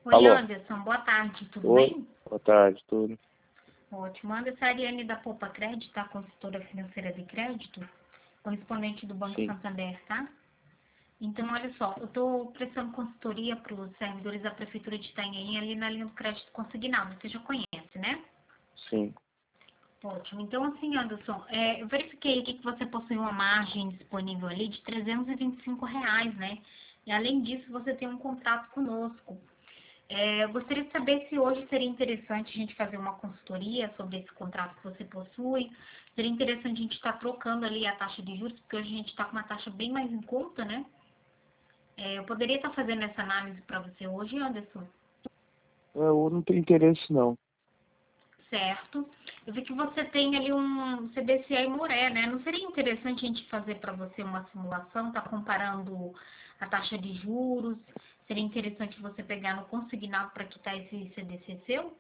Oi, Alô? Anderson, boa tarde, tudo Oi, bem? boa tarde, tudo. Ótimo. Anderson, a Ariane da Poupa Crédito, a consultora financeira de crédito, correspondente do Banco Sim, Santander, tá? Então, olha só, eu estou prestando consultoria para os servidores da Prefeitura de Itanhaém, ali na linha do crédito consignado, você já conhece, né? sim. Ótimo. Então, assim, Anderson, eu verifiquei aqui que você possui uma margem disponível ali de R$ 325, né? E, além disso, você tem um contrato conosco. Eu gostaria de saber se hoje seria interessante a gente fazer uma consultoria sobre esse contrato que você possui. Seria interessante a gente estar trocando ali a taxa de juros, porque hoje a gente está com uma taxa bem mais em conta, né? Eu poderia estar fazendo essa análise para você hoje, Anderson? Eu não tenho interesse, não. Certo. Eu vi que você tem ali um CDCA e Moré, né? Não seria interessante a gente fazer para você uma simulação, tá comparando a taxa de juros? Seria interessante você pegar no consignado para quitar esse CDC seu?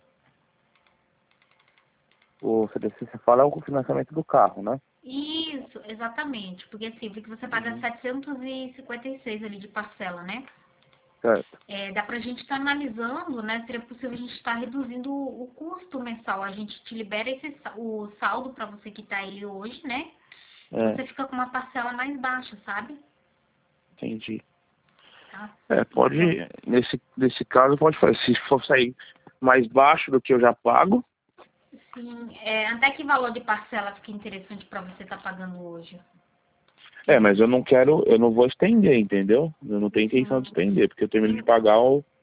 O CDC você fala é o financiamento do carro, né? Isso, exatamente. Porque assim, eu vi que você paga Uhum. 756 ali de parcela, né? Certo. Dá pra gente estar analisando, né? Seria possível a gente estar reduzindo o custo mensal. A gente te libera o saldo para você quitar ele hoje, né? E É, você fica com uma parcela mais baixa, sabe? entendi. Tá? Pode, Então, nesse caso, pode fazer. Se for sair mais baixo do que eu já pago, sim, até que valor de parcela fica interessante para você estar pagando hoje? mas eu não quero, eu não vou estender, entendeu? Eu não tenho intenção de Sim. estender, porque eu termino de Sim. pagar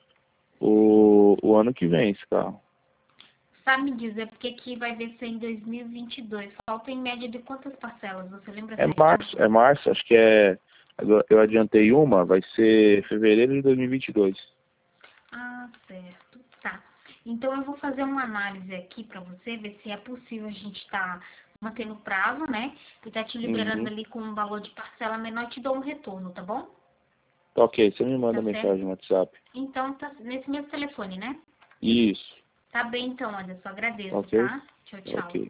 o ano que vem esse carro. Sabe me dizer porque aqui vai vencer em 2022? Falta em média de quantas parcelas? Você lembra certinho? É março, acho que é. Eu adiantei uma, vai ser fevereiro de 2022. Ah, certo. Tá. Então eu vou fazer uma análise aqui para você, ver se é possível a gente estar mantendo o prazo, né? E tá te liberando Uhum. ali com um valor de parcela menor e te dou um retorno, tá bom? Tá ok, você me manda Tá mensagem certo? no WhatsApp. Então tá nesse mesmo telefone, né? Isso, Tá bem então, Anderson. Agradeço, ok? tá? Tchau, tchau. Ok.